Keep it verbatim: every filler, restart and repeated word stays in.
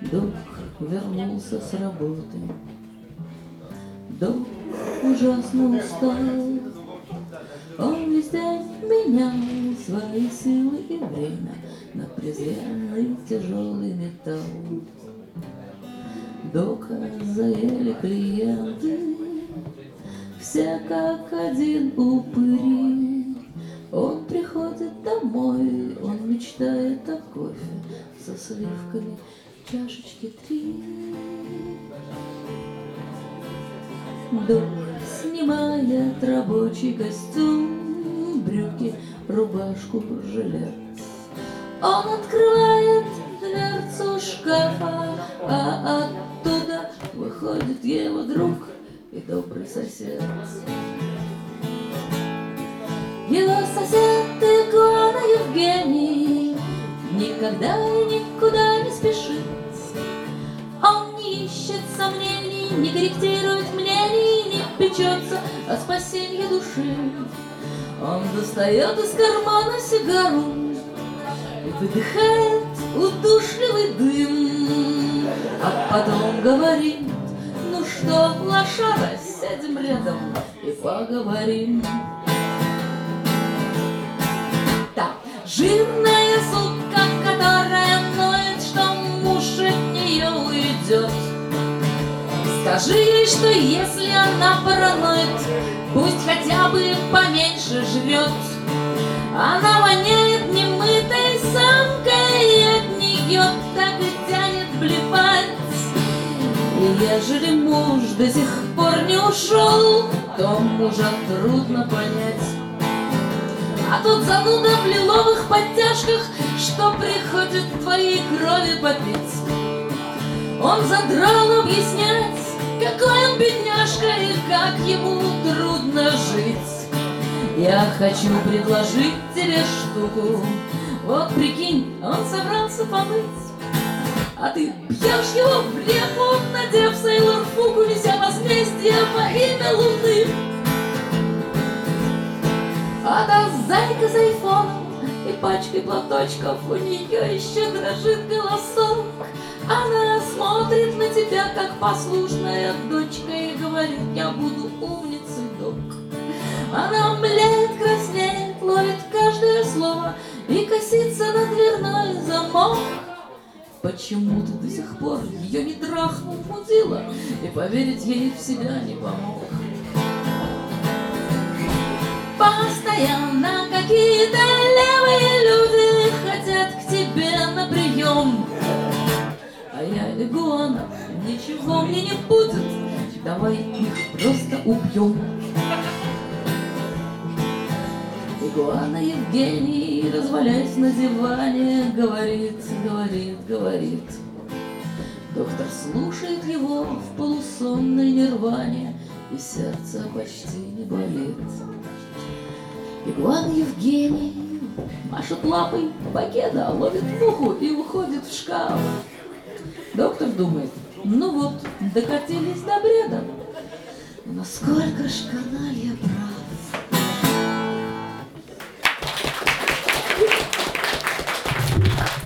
Док вернулся с работы. Док ужасно устал. Он весь день менял свои силы и время на презренный тяжелый металл. Дока заели клиенты, все как один упыри. Он приходит домой, он мечтает о кофе со сливками, чашечки три. Док снимает рабочий костюм, брюки, рубашку, жилет. Он открывает дверцу шкафа, а оттуда выходит его друг и добрый сосед. Его сосед Игуана Евгений никогда и никуда не спешит. Он не ищет сомнений, не корректирует мнений, не печется о спасении души. Он достает из кармана сигару и выдыхает удушливый дым, а потом говорит: ну что, лошара, сядем рядом и поговорим. Так, жирная сука, которая ноет, что муж от нее уйдет. Скажи ей, что если она параноид, пусть хотя бы поменьше жрет. Она воняет немытой самкой, и от нее так и тянет блевать. И ежели муж до сих пор не ушел, то мужа трудно понять. А тот зануда в лиловых подтяжках, что приходит твоей крови попить. Он задрал объяснять, какой он бедняжка и как ему трудно жить. Я хочу предложить тебе штуку. Вот прикинь, он собрался помыть, а ты бьешь его в репу, надев сейлор-фугу, неся возмездие во имя Луны. А та зайка с айфоном и пачкой платочков, у нее еще дрожит голосок. Она смотрит на тебя, как послушная дочка, и говорит: я буду умницей, док. Она млеет, краснеет, ловит каждое слово и косится на дверной замок. Почему ты до сих пор ее не трахнул, мудила, и поверить ей в себя не помог? Постоянно какие-то левые люди хотят к тебе на прием. А я игуана, ничего мне не будет, давай их просто убьем. Игуана Евгений, развалясь на диване, говорит, говорит, говорит. Доктор слушает его в полусонной нирване, и сердце почти не болит. Игуана Евгений машет лапой покеда, ловит муху и уходит в шкаф. Доктор думает: ну вот, докатились до бреда. Но сколько ж каналья прав.